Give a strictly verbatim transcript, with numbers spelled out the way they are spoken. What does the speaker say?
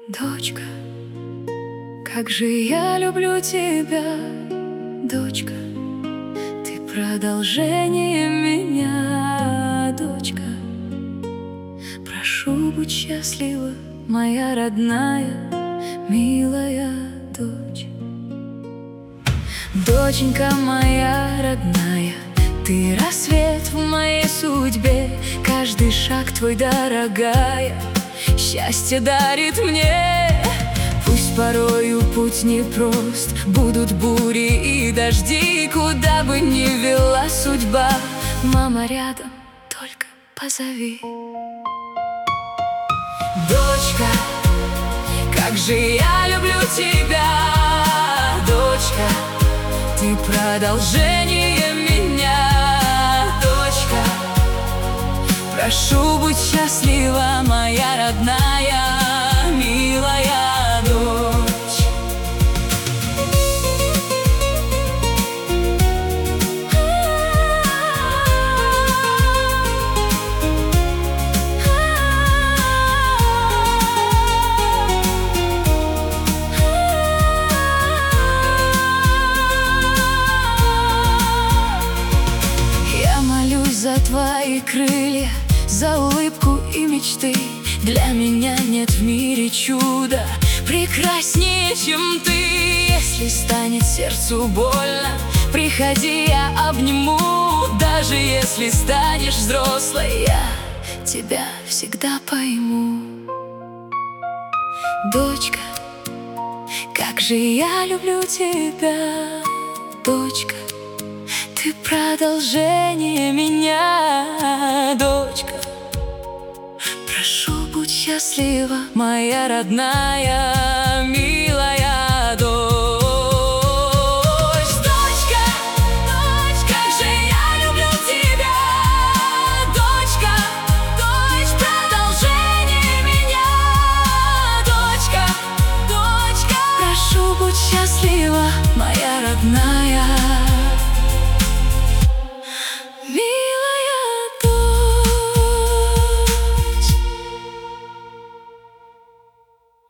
Дочка, как же я люблю тебя, дочка, ты продолжение меня, дочка. Прошу, будь счастлива, моя родная, милая дочь. Доченька моя родная, ты рассвет в моей судьбе, каждый шаг твой, дорогая, счастье дарит мне. Пусть порою путь непрост, будут бури и дожди, куда бы ни вела судьба, мама рядом, только позови. Дочка, как же я люблю тебя, дочка, ты продолжение меня, дочка. Прошу, будь счастлива, моя родная, милая дочь. Я молюсь за твои крылья, за улыбку и мечты. Для меня нет в мире чуда прекраснее, чем ты. Если станет сердцу больно, приходи, я обниму. Даже если станешь взрослой, я тебя всегда пойму. Дочка, как же я люблю тебя, дочка, ты продолжение меня, дочка. Прошу, будь счастлива, моя родная, милая дочь. Дочка, дочка, как же я люблю тебя, дочка, дочь, продолжение меня, дочка, дочка. Прошу, будь счастлива, моя родная.